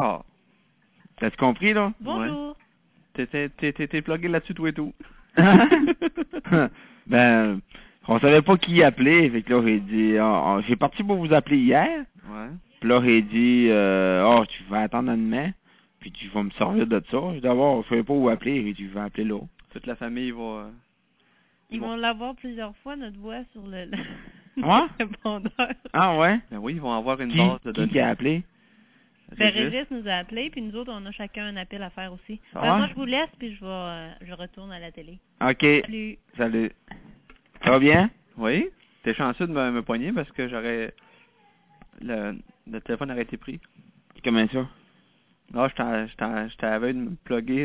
Ah. T'as-tu compris, là? Bonjour. Ouais. T'es plugué là-dessus, toi et tout. Ben, on savait pas qui appeler, fait que là, j'ai dit, j'ai parti pour vous appeler hier. Ouais. Puis là, j'ai dit, oh, tu vas attendre un demain, puis tu vas me servir de ça. J'ai dit, d'abord, je savais pas où appeler, j'ai dit, je vais appeler là. Toute la famille va... Ils vont l'avoir plusieurs fois, notre voix, sur le Ouais? répondeur. Ah ouais? Ben oui, ils vont avoir une base de données. Qui a appelé? Régis nous a appelé, puis nous autres, on a chacun un appel à faire aussi. Ah. Moi, je vous laisse, puis je retourne à la télé. OK. Salut. Salut. Ça va bien? Oui. T'es chanceux de me poigner parce que j'aurais... Le téléphone aurait été pris. Comment ça? Là, je t'avais de me plugger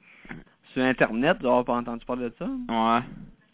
sur Internet. Tu n'as pas entendu parler de ça? Ouais.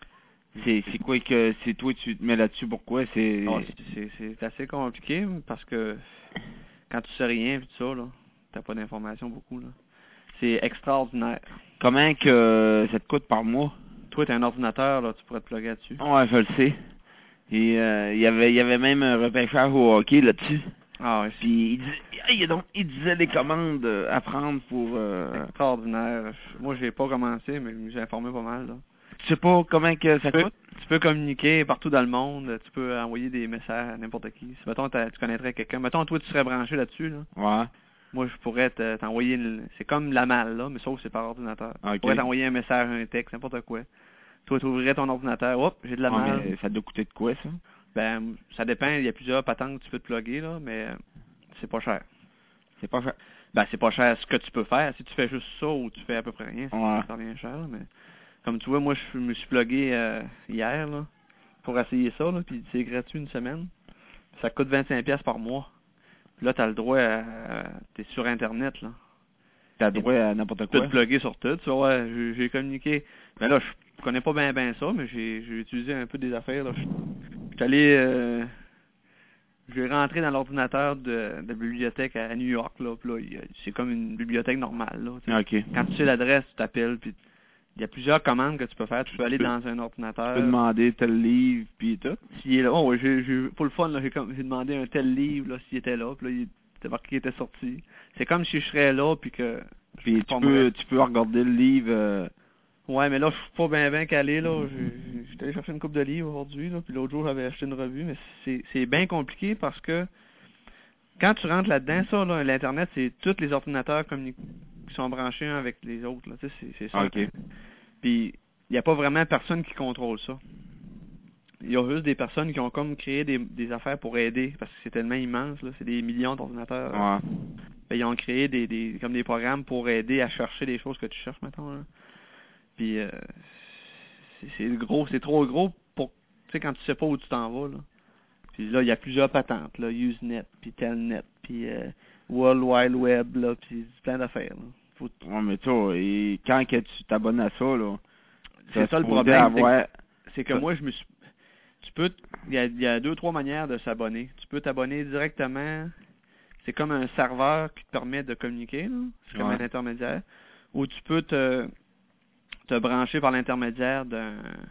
C'est quoi que c'est toi tu te mets là-dessus? Pourquoi? C'est assez compliqué parce que quand tu sais rien et tout ça, là, t'as pas d'informations beaucoup, là. C'est extraordinaire. Comment que ça te coûte par mois? Toi, t'as un ordinateur, là, tu pourrais te plugger là-dessus. Ouais, je le sais. Et il y avait même un repêchage au hockey là-dessus. Ah oui. Puis il disait des commandes à prendre pour... Extraordinaire. Moi, j'ai pas commencé, mais j'ai informé pas mal, là. Tu sais pas comment que ça coûte? Tu peux communiquer partout dans le monde. Tu peux envoyer des messages à n'importe qui. Si, mettons, tu connaîtrais quelqu'un. Mettons, toi, tu serais branché là-dessus, là. Ouais. Moi, je pourrais t'envoyer... C'est comme la malle, là, mais sauf que c'est par ordinateur. Okay. Je pourrais t'envoyer un message, un texte, n'importe quoi. Toi, tu ouvrirais ton ordinateur. Hop, j'ai de la malle. Mais ça doit coûter de quoi, ça? Ben, ça dépend. Il y a plusieurs patentes que tu peux te plugger, là, mais c'est pas cher. C'est pas cher? Ben, c'est pas cher ce que tu peux faire. Si tu fais juste ça ou tu fais à peu près rien, ouais. ça revient cher, là, mais... Comme tu vois, moi, je me suis plugué hier, là, pour essayer ça, là, puis c'est gratuit une semaine. Ça coûte 25$ par mois. Puis là, t'as le droit à... T'es sur Internet, là. T'as le droit à n'importe quoi? Tu peux te plugger sur tout. Tu vois, j'ai communiqué. Ben là, je connais pas bien ça, mais j'ai utilisé un peu des affaires, là. Je suis allé... j'ai rentré dans l'ordinateur de la bibliothèque à New York, là. Puis là, c'est comme une bibliothèque normale, là. OK. Quand tu sais l'adresse, tu t'appelles, puis... Il y a plusieurs commandes que tu peux faire. Tu peux aller dans un ordinateur. Tu peux demander tel livre, puis tout. S'il est là, oh, pour le fun, là, j'ai demandé un tel livre, là, s'il était là. Puis là, il était marqué qu'il était sorti. C'est comme si je serais là, puis que... Puis tu peux regarder le livre... Ouais, mais là, je suis pas bien calé, là. J'étais allé chercher une couple de livres aujourd'hui, là. Puis l'autre jour, j'avais acheté une revue, mais c'est bien compliqué parce que quand tu rentres là-dedans, ça, là, l'Internet, c'est tous les ordinateurs qui sont branchés un avec les autres, là. Tu sais, c'est ça. OK. Puis, il n'y a pas vraiment personne qui contrôle ça. Il y a juste des personnes qui ont comme créé des affaires pour aider, parce que c'est tellement immense, là, c'est des millions d'ordinateurs. Ouais. Ben, ils ont créé comme des programmes pour aider à chercher des choses que tu cherches, mettons. Là. Puis, c'est trop gros pour, tu sais, quand tu sais pas où tu t'en vas, là. Puis là, il y a plusieurs patentes, là, Usenet, puis Telnet, puis World Wide Web, là, puis plein d'affaires, là. Ouais, mais toi, et quand que tu t'abonnes à ça, là... C'est ça le problème, c'est que moi, il y a 2-3 manières de s'abonner. Tu peux t'abonner directement, c'est comme un serveur qui te permet de communiquer, là. C'est comme un intermédiaire. Ou tu peux te brancher par l'intermédiaire d'un...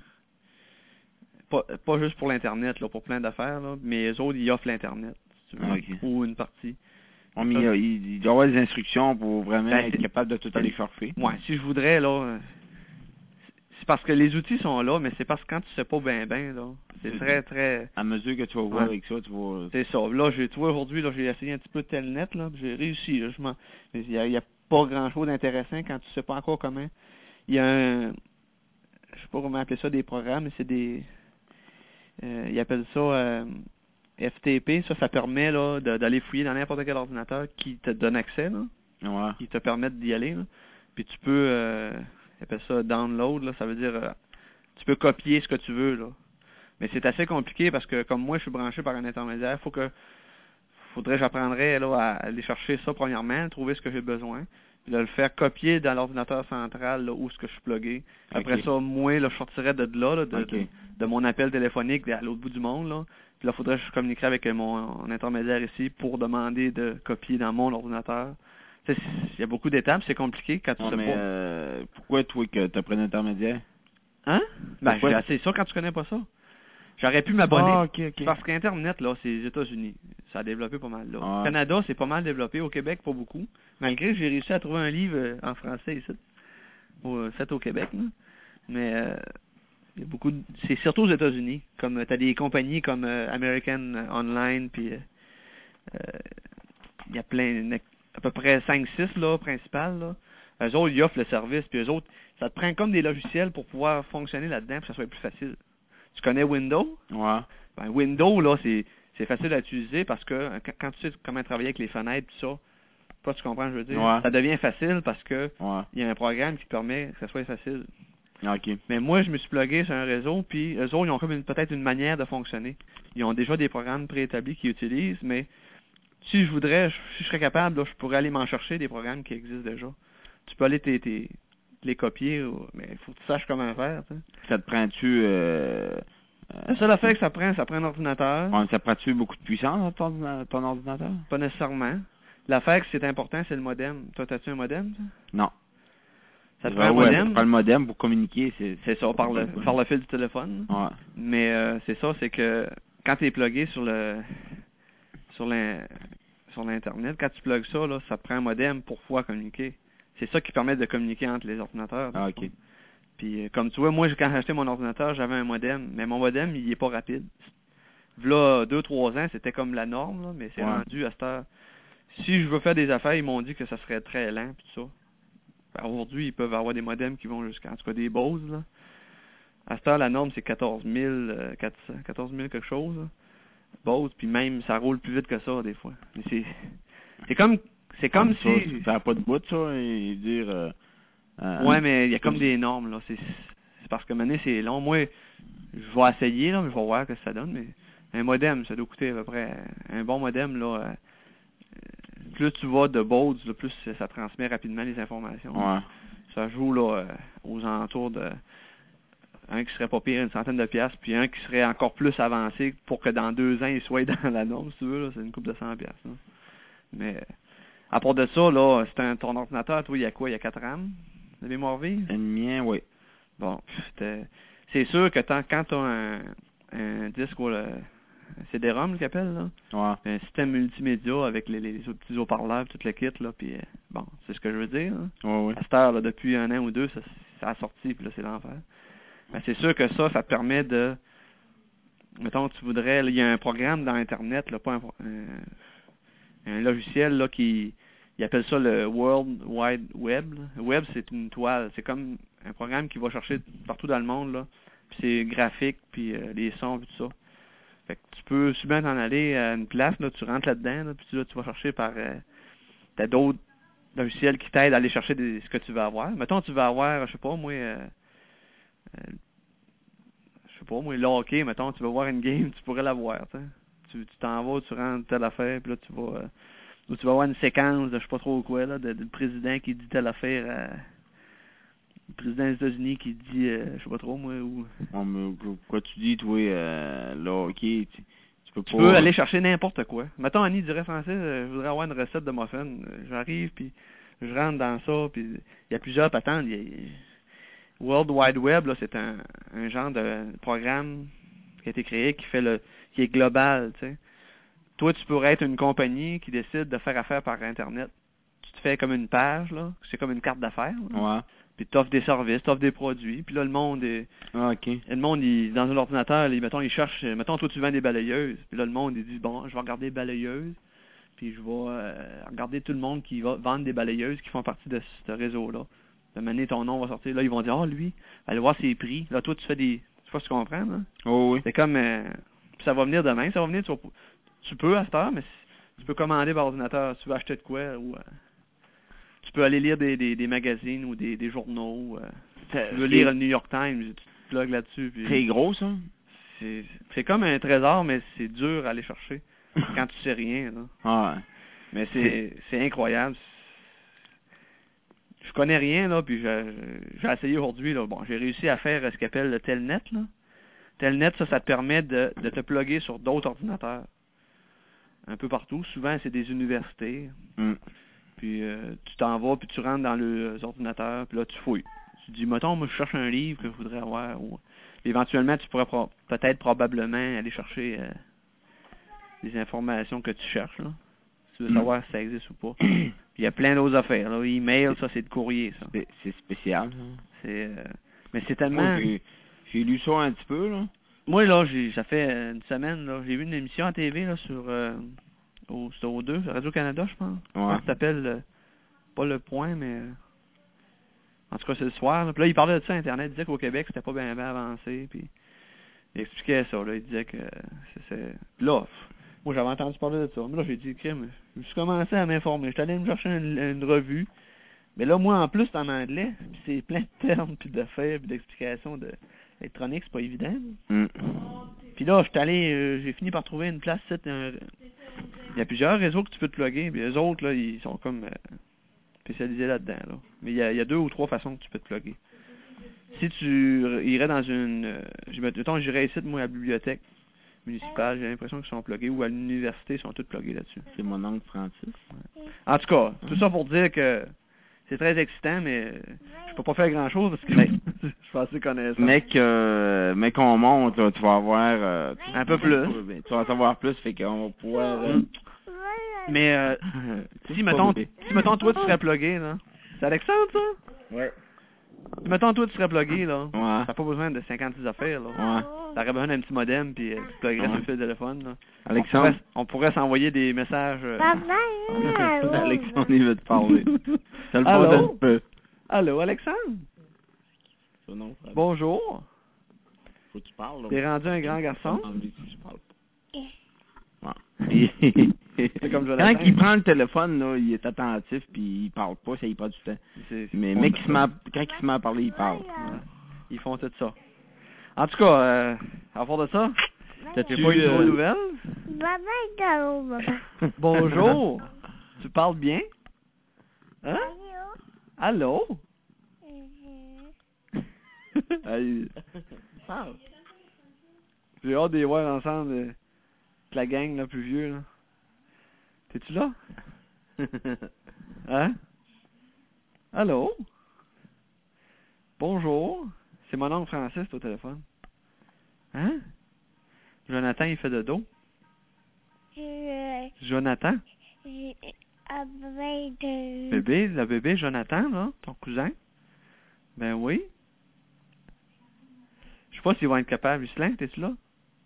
Pas juste pour l'Internet, là, pour plein d'affaires, là, mais les autres, ils offrent l'Internet, si tu veux, ou une partie. Ouais, mais il doit y avoir des instructions pour vraiment être capable de tout aller chercher. Ouais, si je voudrais, là... C'est parce que les outils sont là, mais c'est parce que quand tu sais pas bien, là, c'est très, très... À mesure que tu vas voir avec ça, tu vas... C'est ça. Là, tu vois, aujourd'hui, là, j'ai essayé un petit peu de Telnet, là, j'ai réussi, là, il y a pas grand-chose d'intéressant quand tu sais pas encore comment. Il y a un... Je sais pas comment appeler ça, des programmes, mais c'est des... ils appellent ça FTP. Ça permet là d'aller fouiller dans n'importe quel ordinateur qui te donne accès, là. Ouais. Qui te permettent d'y aller, là. Puis tu peux... ils appellent ça download, là. Ça veut dire... tu peux copier ce que tu veux, là. Mais c'est assez compliqué parce que comme moi, je suis branché par un intermédiaire, j'apprendrais là à aller chercher ça premièrement, trouver ce que j'ai besoin, puis de le faire copier dans l'ordinateur central là, où ce que je suis plugué. Après ça, moi, là, je sortirais de là, de mon appel téléphonique à l'autre bout du monde, là. Puis là, faudrait que je communiquerais avec mon intermédiaire ici pour demander de copier dans mon ordinateur. Il y a beaucoup d'étapes, c'est compliqué quand tu sais pas. Pourquoi toi que tu as pris un intermédiaire? Hein? Ben, c'est ça quand tu connais pas ça. J'aurais pu m'abonner. Ah, ok. Parce qu'Internet, là, c'est les États-Unis. Ça a développé pas mal, là. Ah. Au Canada, c'est pas mal développé. Au Québec, pas beaucoup. Malgré que j'ai réussi à trouver un livre en français ici. Fait au Québec, là. Mais il y a beaucoup c'est surtout aux États-Unis. Comme t'as des compagnies comme American Online, puis il y a à peu près 5-6 là, principales, là. Eux autres, ils offrent le service, puis eux autres, ça te prend comme des logiciels pour pouvoir fonctionner là-dedans, pour que ça soit plus facile. Tu connais Windows? Ouais. Ben, Windows, là, c'est facile à utiliser parce que quand tu sais comment travailler avec les fenêtres, tout ça, toi, tu comprends, je veux dire, Ouais. ça devient facile parce que Ouais. il y a un programme qui te permet que ça soit facile. Ok. Mais moi, je me suis plugué sur un réseau, puis eux autres, ils ont comme peut-être une manière de fonctionner. Ils ont déjà des programmes préétablis qu'ils utilisent, mais si je voudrais, si je serais capable, là, je pourrais aller m'en chercher des programmes qui existent déjà. Tu peux aller les copier, mais il faut que tu saches comment faire. T'sais. Ça te prend-tu... La seule affaire que ça prend un ordinateur. Ouais, ça prend-tu beaucoup de puissance, ton ordinateur? Pas nécessairement. L'affaire que c'est important, c'est le modem. Toi, as-tu un modem, ça? Non. Ça te prend un modem? Ça prend le modem pour communiquer. C'est ça, par le fil du téléphone. Ouais. Mais c'est ça, c'est que quand tu es plugué sur l'Internet, quand tu plugues ça, là, ça te prend un modem pour pouvoir communiquer. C'est ça qui permet de communiquer entre les ordinateurs. Ah, ok. Puis comme tu vois, moi, quand j'ai acheté mon ordinateur, j'avais un modem. Mais mon modem, il est pas rapide. Là, 2-3 ans, c'était comme la norme, là, mais c'est rendu à cette heure. Si je veux faire des affaires, ils m'ont dit que ça serait très lent, puis tout ça. Ben, aujourd'hui, ils peuvent avoir des modems qui vont jusqu'à, en tout cas, des Bose, là. À cette heure, la norme, c'est 14 400, 14 000 quelque chose, là. Bose, puis même, ça roule plus vite que ça, des fois. Mais c'est comme si... Ça n'a pas de bout, ça, et dire... ouais, mais il y a comme des normes, là. C'est parce que maintenant, c'est long. Moi, je vais essayer, là, mais je vais voir ce que ça donne, mais un modem, ça doit coûter à peu près... Un bon modem, là... plus tu vas de Bose, là, plus ça transmet rapidement les informations. Ouais. Ça joue, là, aux alentours de... Un qui serait pas pire, une centaine de piastres, puis un qui serait encore plus avancé pour que dans 2 ans, il soit dans la norme, si tu veux, là, c'est une coupe de 100 piastres, là. Mais, à part de ça, là, ton ordinateur, toi, il y a quoi? Il y a 4 RAM de mémoire vive? Le mien, oui. Bon, c'est sûr que quand tu as un disque, un CD-ROM, qu'il appelle, là, Ouais. un système multimédia avec les petits haut-parleurs, tout le kit, là, puis bon, c'est ce que je veux dire, là. Ouais. À cette heure, là, depuis 1 an ou 2, ça a sorti, puis là, c'est l'enfer. Ben, c'est sûr que ça te permet de... Mettons, tu voudrais... Il y a un programme dans Internet, là, pas un logiciel là qui... Ils appellent ça le World Wide Web. Là. Le web, c'est une toile. C'est comme un programme qui va chercher partout dans le monde, là. Puis c'est graphique, puis les sons, puis tout ça. Fait que tu peux souvent t'en aller à une place, là, tu rentres là-dedans, là, puis là, tu vas chercher par... t'as d'autres logiciels qui t'aident à aller chercher ce que tu veux avoir. Mettons, tu veux avoir, je sais pas, moi... le hockey, mettons, tu vas voir une game, tu pourrais la voir, t'sais. Tu t'en vas, tu rentres telle affaire, puis là, tu vas voir une séquence de je sais pas trop quoi, là, de président qui dit telle affaire le président des États-Unis qui dit, je sais pas trop, moi, ou... Quoi tu dis, toi, le hockey, tu peux aller chercher n'importe quoi. Mettons, Annie dirait français, je voudrais avoir une recette de muffin. J'arrive, puis je rentre dans ça, puis il y a plusieurs patentes. World Wide Web, là, c'est un genre de programme qui a été créé qui est global, tu sais. Toi, tu pourrais être une compagnie qui décide de faire affaire par Internet. Tu te fais comme une page, là, c'est comme une carte d'affaires. Ouais. Puis tu offres des services, tu offres des produits, puis là, le monde est... Ah, ok. Le monde, dans un ordinateur, mettons, il cherche... Mettons, toi, tu vends des balayeuses, puis là, le monde, il dit, bon, je vais regarder les balayeuses, puis je vais regarder tout le monde qui va vendre des balayeuses qui font partie de ce réseau-là. De manière, ton nom va sortir. Là, ils vont dire, lui, allez voir ses prix. Là, toi, tu fais des... Je sais pas si tu comprends, là. Oh, oui. C'est comme... puis ça va venir demain. Ça va venir... Tu peux à cette heure, mais tu peux commander par ordinateur. Si tu veux acheter de quoi, ou... tu peux aller lire des magazines ou des journaux. Tu veux lire le New York Times, tu te plugues là-dessus. Puis... C'est gros, ça? C'est comme un trésor, mais c'est dur à aller chercher quand tu sais rien, là. Ah, ouais. Mais c'est incroyable. Je connais rien, là, puis j'ai essayé aujourd'hui, là. Bon, j'ai réussi à faire ce qu'on appelle le Telnet, là. Telnet, ça te permet de te plugger sur d'autres ordinateurs. Un peu partout. Souvent, c'est des universités. Mm. Puis tu t'en vas, puis tu rentres dans les ordinateurs, puis là, tu fouilles. Tu dis, mettons, moi, je cherche un livre que je voudrais avoir. Ou... Éventuellement, tu pourrais peut-être probablement aller chercher des informations que tu cherches, là. Si tu veux savoir si ça existe ou pas. Puis il y a plein d'autres affaires, là. Email, ça, c'est de courrier, ça. C'est spécial, ça. Mais c'est tellement... J'ai lu ça un petit peu, là. Moi, là, ça fait une semaine, là, j'ai vu une émission à TV, là, sur au 2, Radio-Canada, je pense. Ouais. Ça s'appelle, pas Le Point, mais... en tout cas, c'est le soir, là. Puis là, il parlait de ça, Internet. Il disait qu'au Québec, c'était pas bien avancé, puis... Il expliquait ça, là. Il disait que... Puis là, moi, j'avais entendu parler de ça. Mais là, j'ai dit, crime, je me suis commencé à m'informer. J'étais allé me chercher une revue. Mais là, moi, en plus, c'est en anglais. Puis c'est plein de termes, puis d'affaires, puis d'explications électronique, c'est pas évident. Puis là, j'ai fini par trouver une place. Il y a plusieurs réseaux que tu peux te plugger. Puis les autres, là, ils sont comme spécialisés là-dedans. Là. Mais il y a 2 ou 3 façons que tu peux te plugger. Si tu irais dans j'irais ici, moi, à la bibliothèque municipale, j'ai l'impression qu'ils sont plugués, ou à l'université, ils sont tous plugués là-dessus. C'est mon oncle Francis. Ouais. En tout cas, tout ça pour dire que c'est très excitant, mais je peux pas faire grand-chose parce que je suis assez connaissant. Mais qu'on monte, là, tu vas avoir... un peu plus. Tu vas en savoir plus, fait qu'on va pouvoir... Mais si, mettons, toi, tu serais plugué, là. C'est Alexandre, ça? Ouais. Si, mettons, toi, tu serais plugué, là. Ouais. T'as pas besoin de 56 affaires, là. Ouais. T'aurais besoin d'un petit modem, puis tu pluggerais sur le fil de téléphone, là. Alexandre. On pourrait s'envoyer des messages... Alexandre, il veut te parler. Ça le Allô? un peu. Allô, Alexandre? Bonjour. Faut que tu parles, là. T'es rendu un grand garçon? Je parle pas. Ouais. C'est comme Quand il prend le téléphone, là, il est attentif, puis il parle pas, ça y prend du temps. Mais quand il se met à parler, il parle. Ouais. Ils font tout ça. En tout cas, à part de ça, t'as-tu pas eu de nouvelles? Bonjour. Tu parles bien? Hein? Allô? Hey. J'ai hâte de les voir ensemble, la gang, là, plus vieux, là. T'es-tu là? Hein? Allô? Bonjour. C'est mon oncle Francis au téléphone. Hein? Jonathan, il fait de dos. Jonathan? Bébé, le bébé Jonathan, là, ton cousin? Ben oui. Je sais pas s'ils vont être capables. Ghislain, t'es-tu là?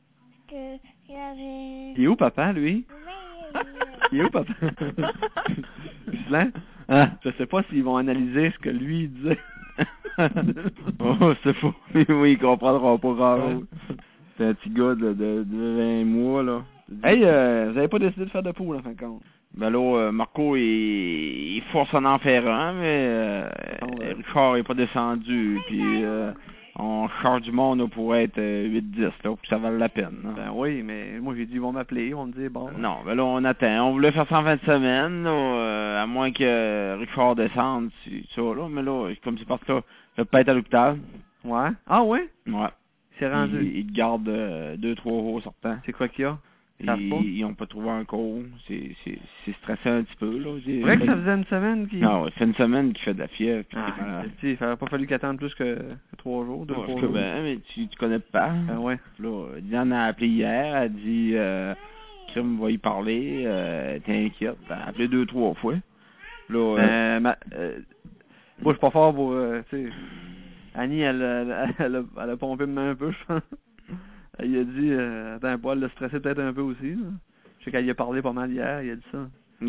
Il est où, papa, lui? Il est où, papa? Ghislain? Hein? Je sais pas s'ils vont analyser ce que lui disait. Oh, c'est faux. Oui, il comprendra pas grand-chose. C'est un petit gars de 20 mois, là. Hey, vous avez pas décidé de faire de poule, en fin de compte? Ben là, Marco, il force en faire un, mais Richard est pas descendu, puis on charge du monde là, pour être 8-10, là, pour que ça vale la peine. Là. Ben oui, mais moi j'ai dit ils vont m'appeler, ils vont me dire bon. Non, ben là, on attend. On voulait faire ça en fin de semaine, là, à moins que Richard descende, ça, là, mais là, comme c'est parce que là, il va pas être à l'hôpital. Ouais? Ah ouais? Ouais. C'est rendu. Il te garde 2-3 jours sortant. C'est quoi qu'il y a? Ils n'ont pas trouvé encore. C'est stressant un petit peu, là. C'est vrai que ça faisait une semaine qu'il... Non, ça fait une semaine qu'il fait de la fièvre. Il n'aurait pas fallu qu'il attende plus que 3 jours, 2-3 jours. Ben, mais tu connais pas. Ben ouais. Là, Diane a appelé hier, elle a dit Kim va y parler, t'es inquiète. Elle a appelé 2-3 fois. Là, moi je suis pas fort pour tu sais. Annie elle a pompé ma main un peu, je pense. Elle a dit attends, elle l'a stressé peut-être un peu aussi. Là. Je sais qu'elle y a parlé pas mal hier, il a dit ça.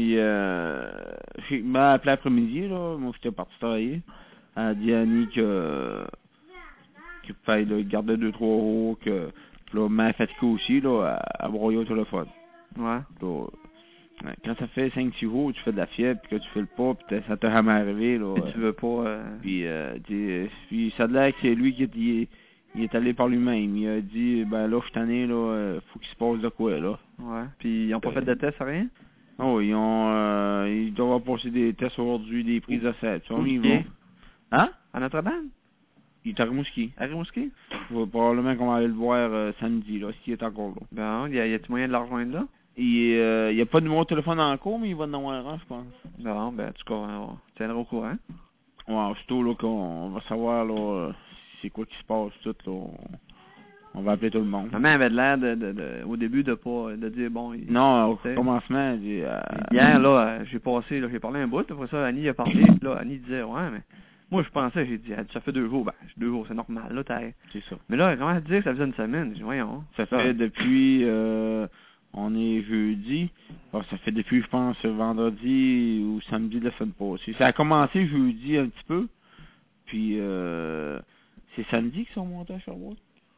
Il m'a appelé après-midi, là, moi j'étais parti travailler. Elle a dit à Annie qu'il fallait garder 2-3 jours, que là, m'a fatigué aussi, là, à broyer au téléphone. Ouais. Là, quand ça fait 5-6 jours, tu fais de la fièvre, puis que tu fais le pas, puis ça t'est jamais arrivé, là. Puis tu veux pas... Puis ça a l'air que c'est lui qui est allé par lui-même. Il a dit, ben là, je suis tanné, là, faut qu'il se passe de quoi, là. Ouais. Puis ils ont pas fait de test, rien? Oh, ils doivent passer des tests aujourd'hui, des prises de sang. Tu vois, ils vient? vont. Hein? À Notre-Dame? Il est à Rimouski. À Rimouski? Probablement qu'on va aller le voir samedi, là, s'il est encore là. Bon, y a-tu moyen de le rejoindre là? Il n'y a pas de numéro de téléphone encore, mais il va en avoir un, je pense. Non, ben, en tout cas, on tiendra au courant. Ouais, surtout là qu'on va savoir là c'est quoi qui se passe tout là. On va appeler tout le monde. Maman avait l'air au début de pas de dire bon. Non, au commencement, hier là, j'ai parlé un bout, après ça Annie a parlé, puis là Annie disait ouais mais moi je pensais, j'ai dit ça fait 2 jours, ben 2 jours c'est normal là c'est ça. Mais là elle commence à dire que ça faisait une semaine, j'ai dit voyons. Ça fait depuis on est jeudi. Alors, ça fait depuis je pense vendredi ou samedi de la semaine passée. Ça a commencé jeudi un petit peu. Puis c'est samedi qu'ils sont montés à Sherbrooke.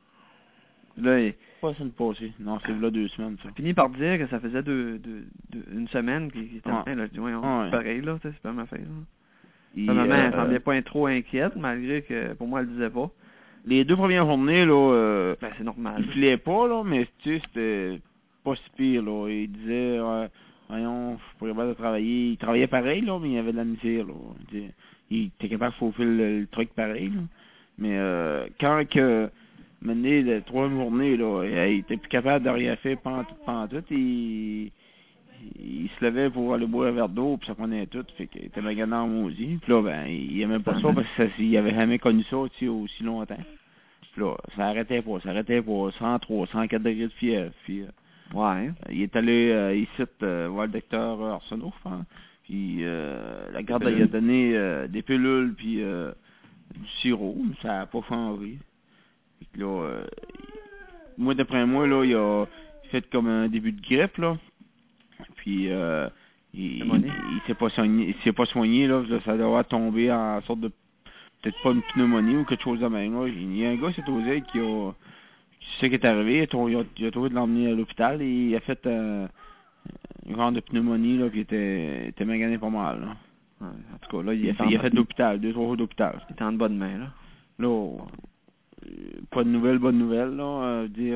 Là, Pas la semaine passée. Non, c'est là 2 semaines, ça. Fini par dire que ça faisait une semaine qu'il était là. Je dis, ouais, c'est pareil, là, c'est pas ma fille. Maman, elle semblait pas être trop inquiète, malgré que, pour moi, elle le disait pas. Les 2 premières journées, là, ben, c'est normal. Il filait pas, là, mais, tu sais, c'était pas si pire, là. Il disait, voyons, je suis pas capable de travailler. Il travaillait pareil, là, mais il avait de la misère, là. Il était capable de faufiler le truc pareil, là. Mais, quand que, mener la 3e journée, là, il était plus capable de rien faire pantoute, il se levait pour aller boire un verre d'eau, puis ça prenait tout, fait qu'il était magané en maudit. Puis là, ben, il aimait pas ça, parce qu'il avait jamais connu ça, tu sais, aussi longtemps. Puis là, ça arrêtait pas, 103, 104 degrés de fièvre. Puis, ouais. Il est allé ici voir le docteur Arsenault, je pense. Puis, la garde il a donné des pilules, puis du sirop, ça a pas changé. Là, moi, d'après moi, là, il a fait comme un début de grippe, là. Puis, il s'est pas soigné, là. Ça doit avoir tombé en sorte de, peut-être pas une pneumonie ou quelque chose de même, là. Il y a un gars, c'est osé, qui sait ce qui est arrivé. Il a trouvé de l'emmener à l'hôpital et il a fait un genre de pneumonie, là, qui était magané pas mal, là. Ouais, en tout cas, là, il a fait de l'hôpital, 2-3 jours d'hôpital. Il était en bonne main, là. Là, pas de nouvelles, bonne nouvelle, là. Dire,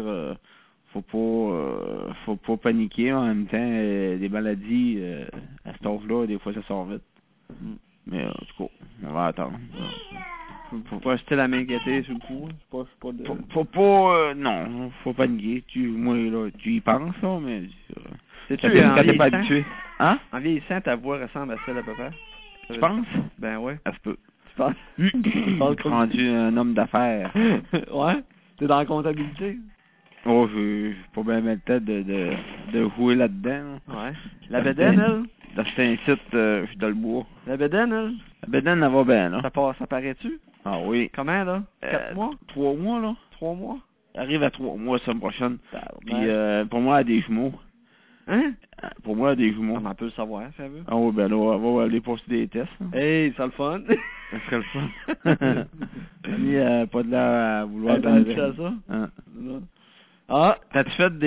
faut pas paniquer. En même temps, des maladies, à cet âge-là, des fois, ça sort vite. Mais, en tout cas, on va attendre. Faut pas rester la main guettée sur le coup. Faut pas, non, faut paniquer. Moi, là, tu y penses, là, mais, c'est-tu quand t'es pas habitué. Hein? En vieillissant, ta voix ressemble à celle à peu près. Tu penses? Ben ouais. Ça se peut. Tu penses? Rendu un homme d'affaires. Ouais? T'es dans la comptabilité? Oh, j'ai pas bien le tête de jouer là-dedans. Ouais. La bédaine, elle? Dans cet site, je suis dans le bois. La bédaine, elle? La bédaine, elle va bien, là. Ça paraît-tu? Ah oui. Comment, là? 4 mois? 3 mois, là. 3 mois? Elle arrive à 3 mois la semaine prochaine. Puis, pour moi, elle a des jumeaux. Hein? Pour moi, elle a des jumeaux. On peut le savoir, ça veut. Ah oui, ben là, on va aller passer des tests. Là. Hey, ça le fun. Ça serait le fun. Annie, pas de là à vouloir d'aller à ça. Hein? Ah! T'as-tu fait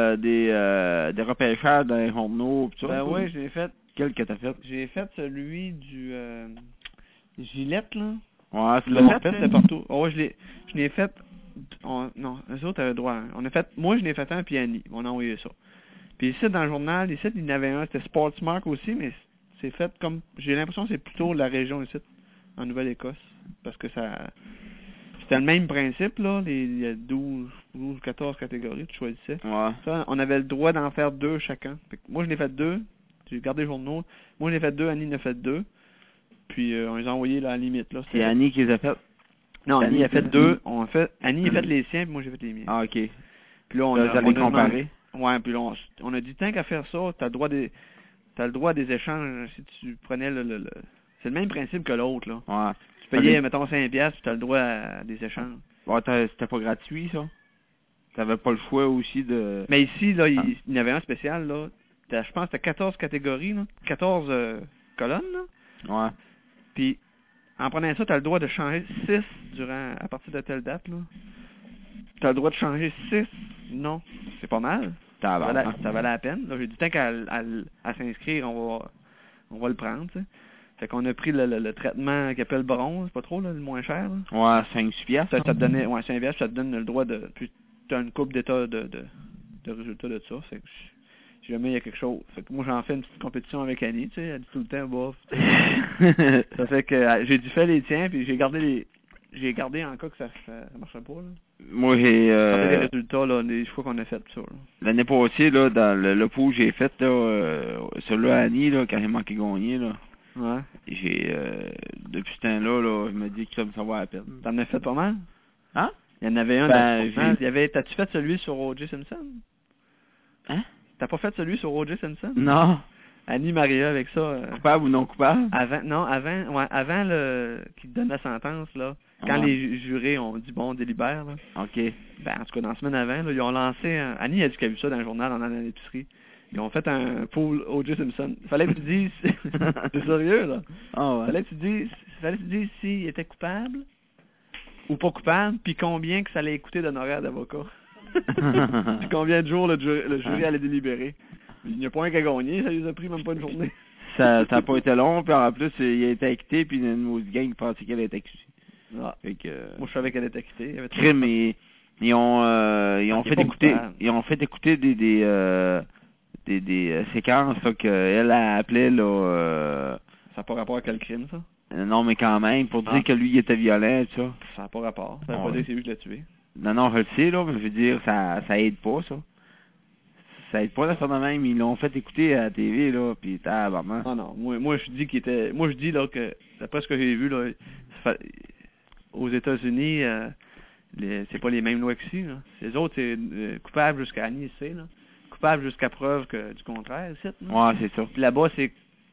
des repêchages dans les journaux pis ça? Ben oui, j'ai fait. Quel que t'as fait? J'ai fait celui du Gillette, là. Ouais, c'est le fait, c'était partout. Oh, je l'ai fait. Non, eux autres avaient droit. Moi, je l'ai fait un, puis Annie. On a envoyé ça. Puis ici, dans le journal, ici, il y en avait un, c'était Sportsmark aussi, mais c'est fait comme. J'ai l'impression que c'est plutôt la région ici, en Nouvelle-Écosse. Parce que ça. C'était le même principe, là. Il y a 12 ou 14 catégories, tu choisissais. Ouais. Ça, on avait le droit d'en faire 2 chacun. Fait que moi, je l'ai fait 2. J'ai gardé les journaux. Moi, je l'ai fait 2, Annie en a fait 2. Puis, on les a envoyés là, à la limite, là. C'est Annie qui les a fait? Non, Annie a fait 2. Annie a fait les siens, puis moi, j'ai fait les miens. Ah, OK. Puis là, on a comparé. Ouais, puis là, on a dit, tant qu'à faire ça, t'as le droit des échanges si tu prenais c'est le même principe que l'autre, là. Ouais. Tu payais, mettons, 5$, puis t'as le droit à des échanges. Ouais, c'était pas gratuit, ça? T'avais pas le choix aussi de... Mais ici, là, il y avait un spécial, là. Je pense que t'as 14 catégories, là. 14 colonnes, là. Ouais. Puis, en prenant ça, t'as le droit de changer 6 à partir de telle date, là. T'as le droit de changer 6. Non. C'est pas mal. Ça valait la peine. Là, j'ai du temps qu'à s'inscrire, on va le prendre, tu sais. Fait qu'on a pris le traitement qui appelle bronze, pas trop, là, le moins cher, là. Ouais, 5$. Ça te donnait, 5$, ça te donne le droit de, puis t'as une coupe d'état de résultats de ça. Fait que si jamais il y a quelque chose. Fait que moi, j'en fais une petite compétition avec Annie, tu sais, elle dit tout le temps, bof. Ça fait que j'ai dû faire les tiens, puis j'ai gardé en cas que ça marchait pas, là. Moi, j'ai... les résultats, là, les fois qu'on a fait ça, là. L'année passée, là, dans le pot que j'ai fait, là, celui-là, Annie, là, quand j'ai manqué gagner, là. Ouais. J'ai depuis ce temps-là, là, je me dis que ça me savoir à peine. T'en as fait pas mal? Hein? Il y en avait un t'as-tu fait celui sur O.J. Simpson? Hein? T'as pas fait celui sur O.J. Simpson? Non. Annie Maria avec ça. Coupable ou non coupable? Avant qu'il donne la sentence, là, quand les jurés ont dit bon, délibère, là. OK. Ben, en tout cas, dans la semaine avant, là, ils ont lancé Annie a dit qu'elle a vu ça dans le journal en allant à l'épicerie. Ils ont fait un pool O.J. Simpson. Fallait que tu dises c'est sérieux, là. Oh, ouais. Fallait que tu dises s'il était coupable ou pas coupable, puis combien que ça allait coûter d'honoraires d'avocat. Puis combien de jours le jury allait délibérer. Il n'y a pas un qui a gagné, ça lui a pris même pas une journée. Ça a pas été long, puis en plus, il a été acquitté, puis une maudite gang pensait qu'elle était accusée. Ah. Fait que, moi, je savais qu'elle était acquittée. Crime, ils ont fait écouter des séquences là, qu'elle a appelé là. Ça n'a pas rapport à quel crime, ça? Non, mais quand même, pour dire que lui, il était violent, ça. Ça n'a pas rapport. Ça veut pas dire que c'est lui qui l'a tué. Non, je le sais, là, mais je veux dire, ça aide pas, ça. Ça aide pas, là, ça de même. Ils l'ont fait écouter à la TV, là, pis tabarnak. Non. Moi, je dis qu'il était... Moi, je dis, là, que, d'après ce que j'ai vu, là, aux États-Unis, c'est pas les mêmes lois qu'ici, là. Les autres, c'est coupable jusqu'à Annie, c'est, là. Coupable jusqu'à preuve du contraire, ici. Ouais, c'est ça. Puis là-bas, c'est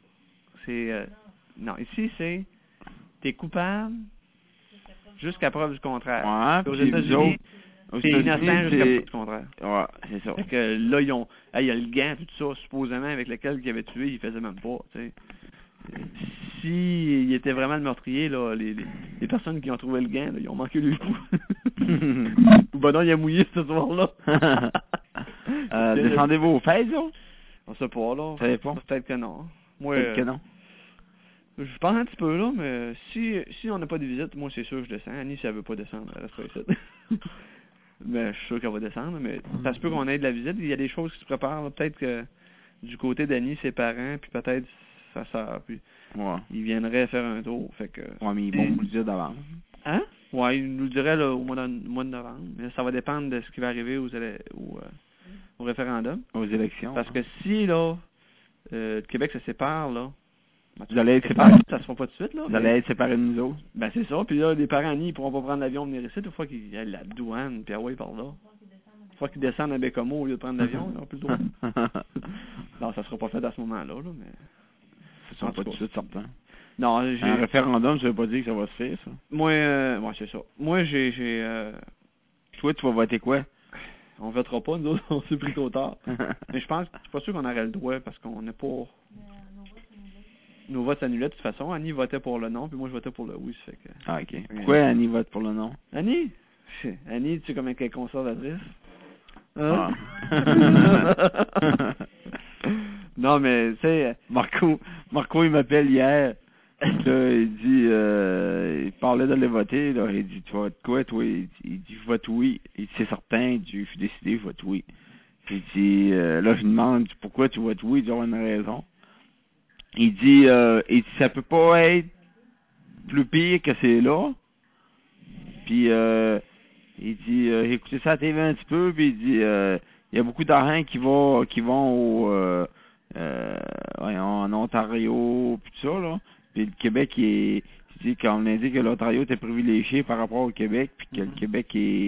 non, ici, c'est t'es coupable jusqu'à preuve du contraire. Ouais, aux États-Unis, t'es innocent jusqu'à preuve du contraire. Ouais, c'est ça. Fait que là, il y a le gant, tout ça, supposément, avec lequel il avait tué, il faisait même pas, tu sais. Si il était vraiment le meurtrier, là, les personnes qui ont trouvé le gant, là, ils ont manqué le coup. Ou ben non, il a mouillé ce soir-là. Descendez-vous aux fesses, là? On sait pas, là. Ça pas? Peut-être que non. Moi, peut-être que non. Je pense un petit peu, là, mais si on n'a pas de visite, moi, c'est sûr que je descends. Annie, si elle veut pas descendre, elle restera ici. Mais je suis sûr qu'elle va descendre, mais ça se peut qu'on ait de la visite. Il y a des choses qui se préparent, là. Peut-être que du côté d'Annie, ses parents, puis peut-être sa sœur, puis ils viendraient faire un tour, fait que... Ouais, mais ils vont vous le dire d'avance. Hein? Ouais, ils nous le diraient, là, au mois de novembre. Mais ça va dépendre de ce qui va arriver au référendum. Aux élections. Parce que si, là, le Québec se sépare, là, vous allez être séparés. Ça se fera pas tout de suite, là. Vous allez être séparés de nous autres. Ben, c'est ça. Puis là, les parents, Annie, ils pourront pas prendre l'avion venir ici. Une fois qu'il y a la douane, puis ah ouais, par là. Une fois qu'ils descendent à Bécomo au lieu de prendre l'avion, ils n'ont plus le droit. Non, ça sera pas fait à ce moment-là, là, mais... Ça sera pas tout de suite certain. Non, un référendum, ça veut pas dire que ça va se faire, ça. Moi, ouais, c'est ça. Moi, Toi, tu vas voter quoi? On votera pas, nous autres, on s'est pris trop tard. Mais je pense, je suis pas sûr qu'on aurait le droit, parce qu'on n'est pas... Nos votes s'annulaient de toute façon. Annie votait pour le non, puis moi je votais pour le oui, ça fait que... Ah, ok. Pourquoi Annie vote pour le non? Annie? Annie, tu sais comment elle est conservatrice? Hein? Ah. Non, mais, tu sais... Marco, il m'appelle hier. Là, il dit, il parlait d'aller voter, là. Il dit, tu votes quoi, toi? Il dit, je vote oui. Il dit, c'est certain. Il dit, je suis décidé, je vote oui. Puis il dit, là, je lui demande, pourquoi tu votes oui? Il dit, il y a une raison. Il dit, ça peut pas être plus pire que c'est là. Puis, il dit, j'ai écouté ça à la TV un petit peu, puis il dit, il y a beaucoup d'argent qui vont en Ontario, puis tout ça, là. Puis le Québec il dit, quand on a dit que l'Ontario était privilégié par rapport au Québec, puis que le Québec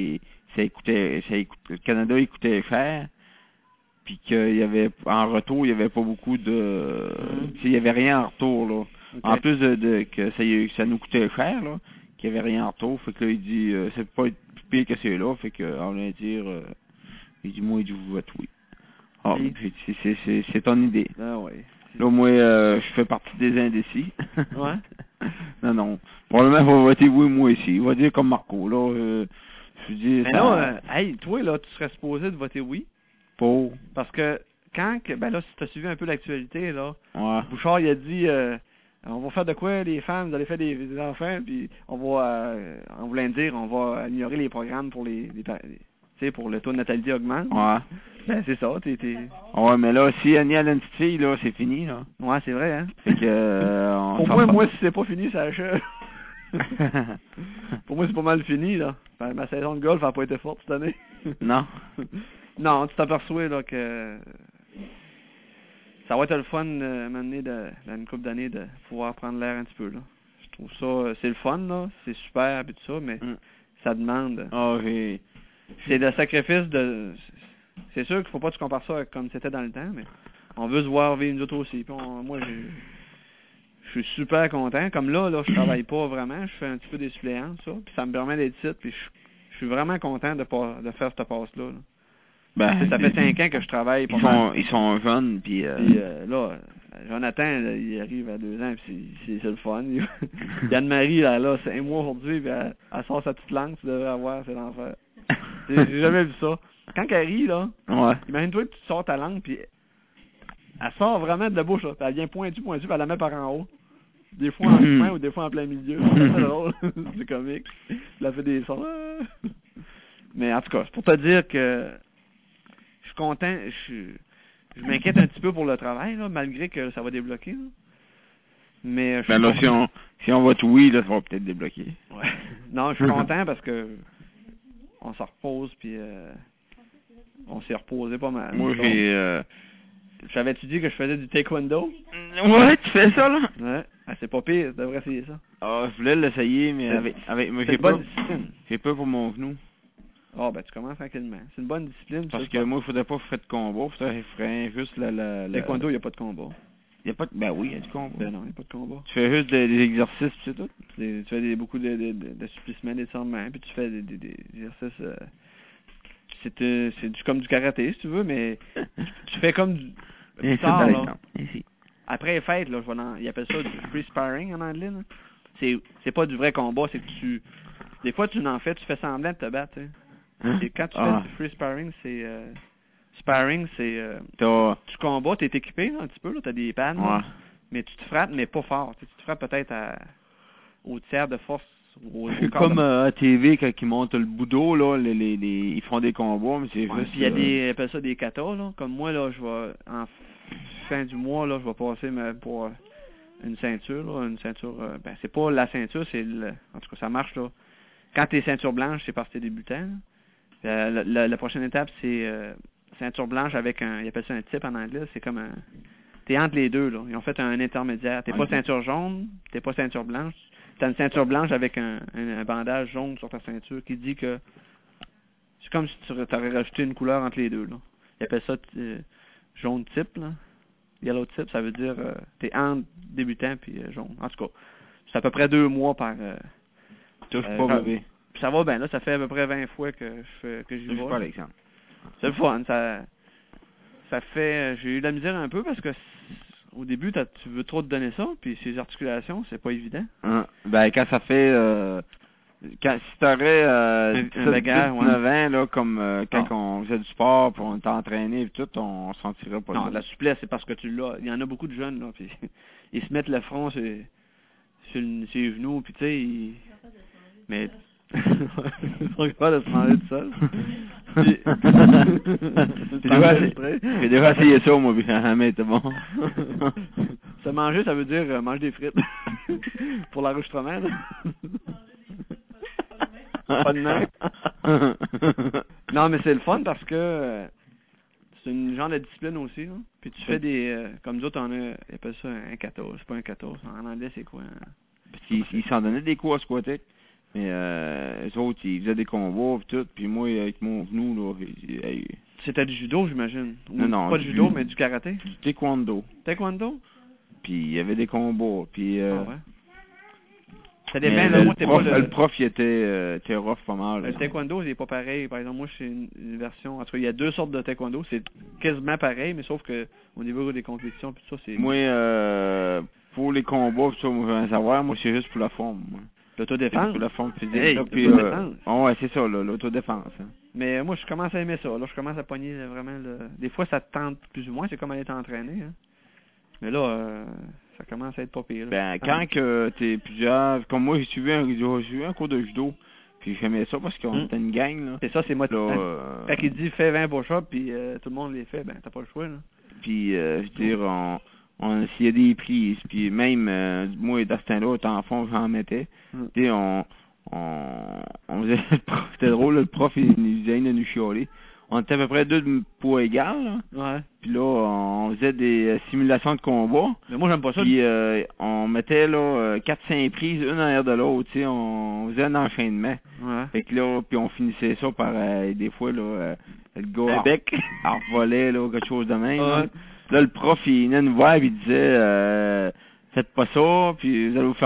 le Canada il coûtait cher. Puis qu'il y avait, en retour, il y avait pas beaucoup de... il y avait rien en retour, là. Okay. En plus que ça nous coûtait cher, là, qu'il y avait rien en retour. Fait que là, il dit, c'est pas plus pire que c'est là. Fait que, on va dire, il dit, moi, il dit, vous vote oui. Ah, c'est ton idée. Ah ouais. Là, moi, je fais partie des indécis. Ouais? Non. Probablement, il va voter oui, moi aussi. Il va dire comme Marco, là. Je dis, mais non, hey, toi, là, tu serais supposé de voter oui. Parce que ben là, si tu as suivi un peu l'actualité, là, Bouchard, il a dit, on va faire de quoi, les femmes, vous allez faire des enfants, puis on va, en voulant dire, on va améliorer les programmes pour tu sais, pour le taux de natalité augmente. Ouais. Ben, c'est ça, Ouais, mais là, si Annie a une petite fille, là, c'est fini, là. Ouais, c'est vrai, hein. Fait que, pour moi, si c'est pas fini, ça achève. Pour moi, c'est pas mal fini, là. Ben, ma saison de golf n'a pas été forte cette année. Non. Non, tu t'aperçois là que ça va être le fun m'amener dans une couple d'années de pouvoir prendre l'air un petit peu là. trouve ça, c'est le fun, là, c'est super, et tout ça, mais ça demande. Ah oui. C'est le sacrifice de... C'est sûr qu'il faut pas que tu compares ça comme c'était dans le temps, mais on veut se voir vivre nous autres aussi. Puis moi, je suis super content. Comme là, je travaille pas vraiment, je fais un petit peu des suppléants, ça, puis ça me permet d'être ici, puis je suis vraiment content de faire cette passe-là. Là. Ben, ça fait 5 ans que je travaille. Ils sont jeunes, puis... là, Jonathan, là, il arrive à 2 ans, puis c'est le fun. Yann-Marie, là, 5 mois aujourd'hui, puis elle sort sa petite langue, tu devrais avoir, c'est l'enfer. J'ai jamais vu ça. Quand elle rit, là, imagine-toi que tu sors ta langue, puis elle sort vraiment de la bouche, là. Elle vient pointue, puis elle la met par en haut. Des fois en chemin ou des fois en plein milieu. C'est drôle, c'est comique. Elle a fait des sons. Mais en tout cas, c'est pour te dire que je suis content, je m'inquiète un petit peu pour le travail, là, malgré que ça va débloquer. Là. Mais je suis là, si on vote oui, là, ça va peut-être débloquer. Ouais. Non, je suis content parce que on se repose, puis on s'est reposé pas mal. Moi, J'avais-tu dit que je faisais du taekwondo? Ouais, tu fais ça, là? Ouais. Ah, c'est pas pire, tu devrais essayer ça. Ah, je voulais l'essayer, mais moi, j'ai bonne discipline. J'ai peur pour mon genou. Ah, ben, tu commences tranquillement. C'est une bonne discipline. Parce que moi, il faudrait pas faire de combat, il faudrait juste Taekwondo, il n'y a pas de combat. Il y a pas de... Ben oui, il y a du combat. Ben non, il n'y a pas de combat. Tu fais juste des exercices, c'est tout? Tu fais beaucoup d'assouplissements, d'étirements, puis tu fais des exercices... c'est comme du karaté, si tu veux, mais tu fais comme du... Tard, là. Ici. Après les fêtes, là, ils appellent ça du free sparring en anglais. Là. C'est pas du vrai combat, c'est que des fois tu en fais, tu fais semblant de te battre. Et quand tu fais du free sparring, tu combats, t'es équipé là, un petit peu, là, t'as des pads, mais tu te frappes, mais pas fort. Tu te frappes peut-être au tiers de force. Comme à TV, quand ils montent le budo, là, ils font des combats, mais c'est juste... Puis il y a ils appellent ça des katas, là. Comme moi, là, je vais, en fin du mois, là, je vais passer pour une ceinture, là, ben, c'est pas la ceinture, en tout cas, ça marche, là. Quand t'es ceinture blanche, c'est parce que t'es débutant. La prochaine étape, c'est ceinture blanche avec ils appellent ça un type en anglais, c'est comme t'es entre les deux, là. Ils ont fait un intermédiaire. T'es pas ceinture jaune, t'es pas ceinture blanche. T'as une ceinture blanche avec un bandage jaune sur ta ceinture qui dit que c'est comme si tu aurais rajouté une couleur entre les deux, là. Ils appellent ça jaune type, là. Yellow type, ça veut dire t'es entre débutant puis jaune. En tout cas, c'est à peu près 2 mois par... touche pas bébé. Puis ça va bien, là, ça fait à peu près 20 fois que j'y vais. Pas l'exemple. C'est le fun, ça fait... J'ai eu de la misère un peu parce que au début, tu veux trop te donner ça, puis ces articulations, c'est pas évident. Ben, quand ça fait... si t'aurais 19 ans, là, comme quand on faisait du sport, puis on était entraîné et tout, on sentirait pas. Non, la souplesse, c'est parce que tu l'as. Il y en a beaucoup de jeunes, là, puis ils se mettent le front sur les genoux, puis tu sais, mais... ils sont capables de se manger tout seul. J'ai déjà essayé ça, moi, mais c'est bon. Se manger, ça veut dire manger des frites. Pour l'enregistrement, là. Pas de main. Non, mais c'est le fun parce que c'est une genre de discipline aussi, là. Puis tu fais des... comme nous autres, ils appellent ça un kata. C'est pas un kata. En anglais, c'est quoi? Parce qu'ils s'en donnaient des cours à squatter. Mais eux autres, ils faisaient des combats et tout. Puis moi, avec mon genou, là... C'était du judo, j'imagine. Non, pas du judo, mais du karaté. Du taekwondo. Taekwondo? Puis il y avait des combats. Puis... ouais. Ça dépend, là, moi, le prof, il était rough pas mal. Le taekwondo, il est pas pareil. Par exemple, moi, je suis une version... En tout cas, il y a 2 sortes de taekwondo. C'est quasiment pareil, mais sauf que au niveau des compétitions, puis ça, c'est... Moi, pour les combats, ça, moi, je veux savoir. Moi, c'est juste pour la forme. L'autodéfense? Pour la forme physique. Hey, puis, ouais, c'est ça, l'autodéfense. Hein. Mais moi, je commence à aimer ça. Là, je commence à pogner vraiment... Des fois, ça te tente plus ou moins. C'est comme aller t'entraîner. Hein. Mais là... ça commence à être pas pire. Ben, quand que t'es plusieurs... Comme moi, j'ai suivi un cours de judo, puis j'aimais ça parce qu'on était une gang, là. C'est ça, c'est motivant. Quand il dit « fais 20 push-ups », puis tout le monde les fait, ben, t'as pas le choix, là. Puis, je veux dire, on essayait des prises, puis même, moi, dans ce temps-là, au temps fond, j'en mettais. Tu sais, on faisait... C'était drôle, là, le prof, il vient de nous chialer. on était à peu près 2 de poids égal. Là. Ouais. Puis là, on faisait des simulations de combat. Mais moi, j'aime pas ça. Puis on mettait là 4-5 prises, une derrière de l'autre, tu sais, on faisait un enchaînement. Ouais. Fait que là, puis on finissait ça par des fois là, le gars revolait là, quelque chose de même. Ouais. Là, le prof, il venait nous voir et il disait faites pas ça, puis vous allez vous faire